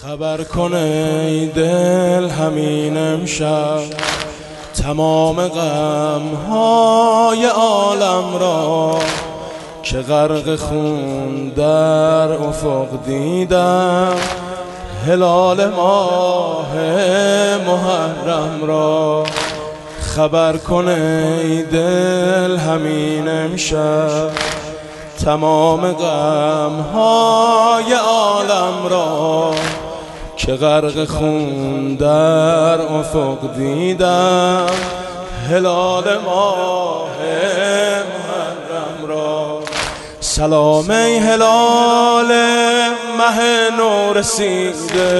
خبر کن ای دل همین امشب تمام غمهای عالم را که غرق خون در افق دیدم هلال ماه محرم را. خبر کن ای دل همین امشب تمام غمهای عالم را که غرق خون در افق دیدم هلال ماه محرم را. سلام ای هلال مه نو رسیده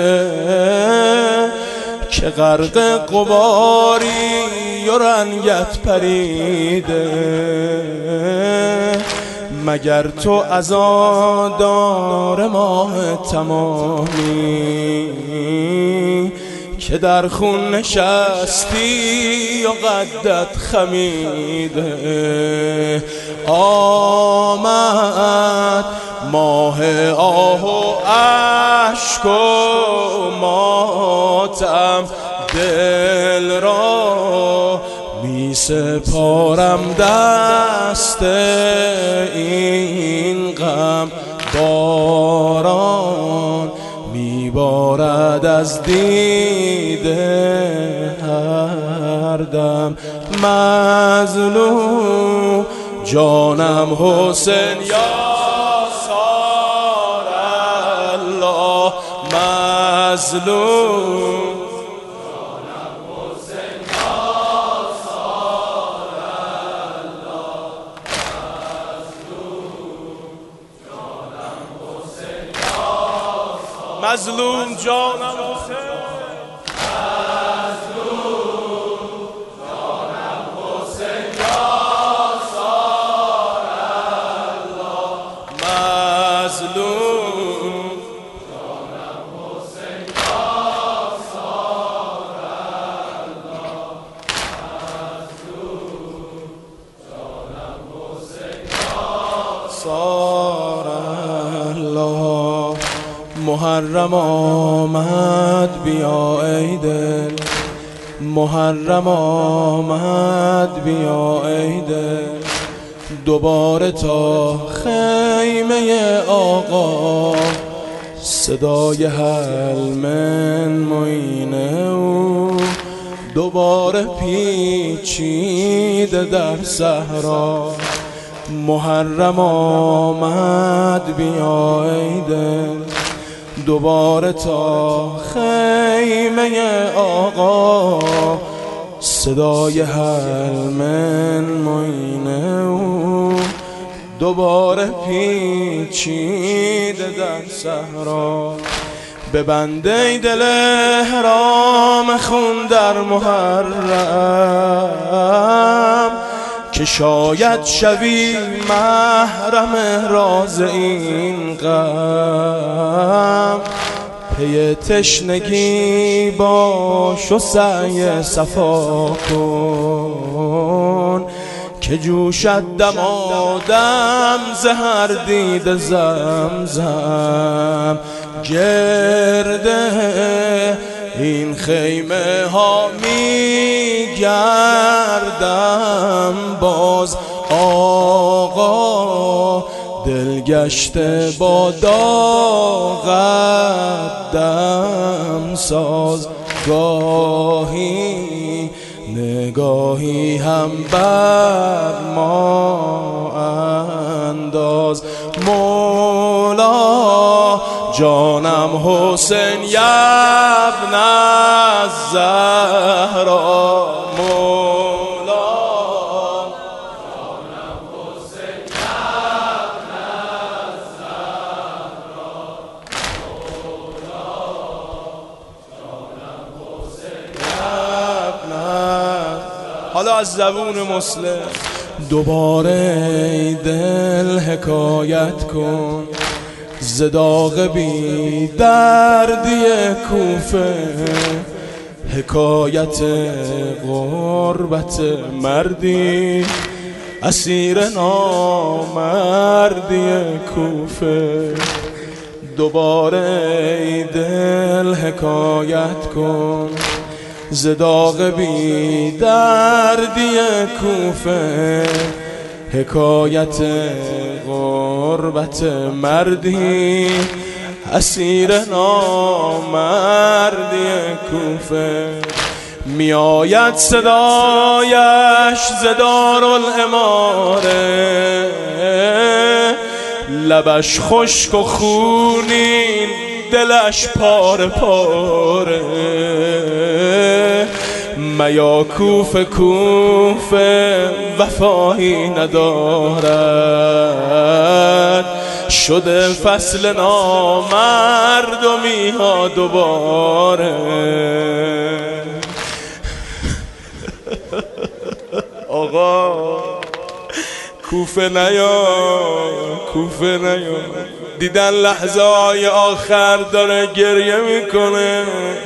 که غرق غباری و رنگت پریده، مگر تو عزادار ماه تمامی که در خون نشستی و قدت خمیده. آمد ماه آه و اشک و ماتم دل را می سپارم دست این غم باران می بارد از دیده هر دم. مظلوم جانم حسین یاسار الله، مظلوم مظلوم جانم حسین، مظلوم جانم حسین یاسار الله، مظلوم جانم حسین یاسار الله، مظلوم جانم حسین یاسار الله. محرم آمد بیا ای دل، محرم آمد بیا ای دل، دوباره تا خیمه آقا صدای حل من معین او دوباره پیچیده در صحرا. محرم آمد بیا ای دل، دوباره تا خیمه آقا صدای حل من معین او دوباره پیچیده در صحرا. ببند ای دل احرام خون در محرم که شاید شوی محرم راز این غم. پی تشنگی باش و سعی صفا کن که جوشد دمادم زهر دید زمزم. گرده این خیمه ها می گردم باز آقا دلگشته با داغت دم ساز. گاهی نگاهی هم بر ما انداز. مولا جانم حسین یبن الزهرا، مولا جانم حسین یبن الزهرا، مولا جانم حسین یبن الزهرا. حالا از زبون مسلم دوباره ای دل حکایت کن ز داغ بی دردی کوفه، حکایت غربت مردی اسیر نامردی کوفه. دوباره ای دل حکایت کن ز داغ بی دردی کوفه، حکایت غربت مردی اسیر نامردی کوفه. میآید صدایش ز دارالاماره، لبش خشک و خونین دلش پاره پاره. میا کوفه کوفه وفایی ندارد، شده فصل نامردمی ها دوباره. آقا کوفه نیا، کوفه نیا. دیدن لحظه های آخر داره گریه میکنه.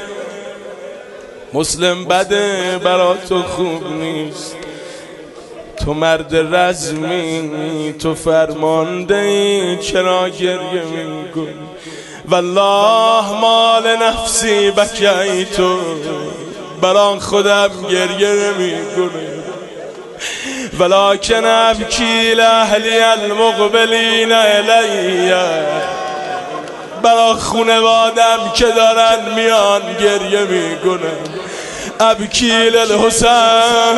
مسلم بده برا تو خوب نیست، تو مرد رزمی، تو فرمانده ای، چرا گریه میکنی؟ والله مال نفسی بکیتو، بران خودم گریه نمیکنه. ولکن ابکی لاهلی المقبلین الی، برا خونوادم که دارن میان گریه میکنن. ابکی للحسین،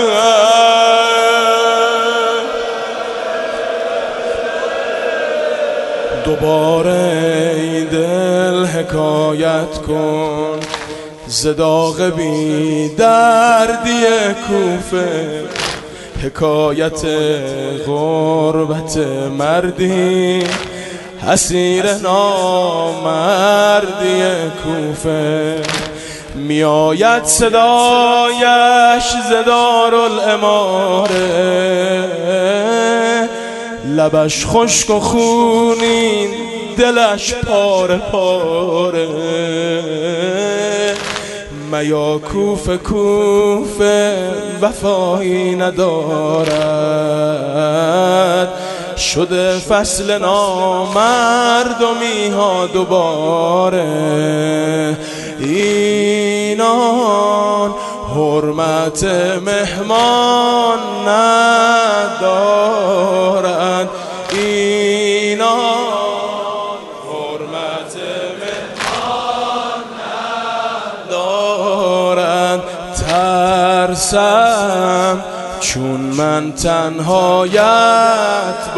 دوباره ای دل حکایت کن ز داغ بی دردی کوفه، حکایت غربت مردی اسیر نامردی کوفه. میآید صدایش ز دارالاماره، لبش خشک و خونین دلش پاره پاره. میا کوفه کوفه وفایی ندارد، شده فصل نامردمی ها دوباره. اینان حرمت مهمان ندارند، اینان حرمت مهمان ندارند. ترسم چون من تنهایت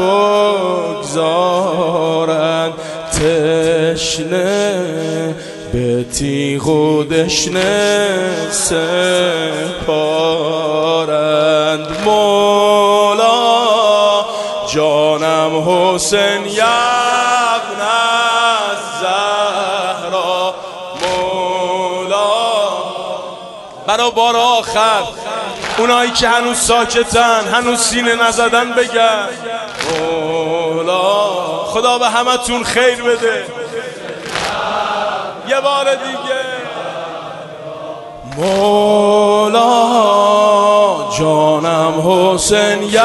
بگذارند، تشنه به تیغ و دشنه سپارند. مولا جانم حسین یبن الزهرا، مولا برا بار آخر اونایی که هنوز ساکتن، هنوز سینه نزدن بگن مولا. خدا به همتون خیر بده. یه بار دیگه مولا جانم حسین